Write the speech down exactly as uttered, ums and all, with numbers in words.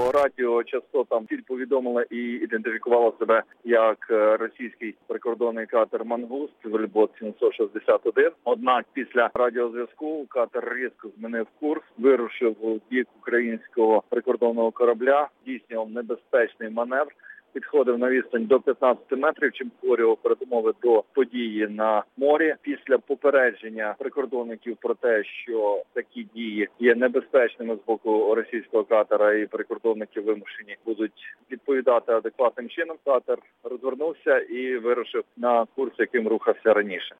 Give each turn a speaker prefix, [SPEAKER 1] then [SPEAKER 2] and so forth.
[SPEAKER 1] по радіочастотам ціль повідомила і ідентифікувала себе як російський прикордонний катер «Мангуст», вельбот сімсот шістдесят один. Однак після радіозв'язку катер різко змінив курс, вирушив у бік українського прикордонного корабля, здійснював небезпечний маневр, підходив на відстань до п'ятнадцяти метрів, чим створював передумови до події на морі. Після попередження прикордонників про те, що такі дії є небезпечними з боку російського катера і прикордонники вимушені будуть відповідати адекватним чином, катер розвернувся і вирушив на курс, яким рухався раніше.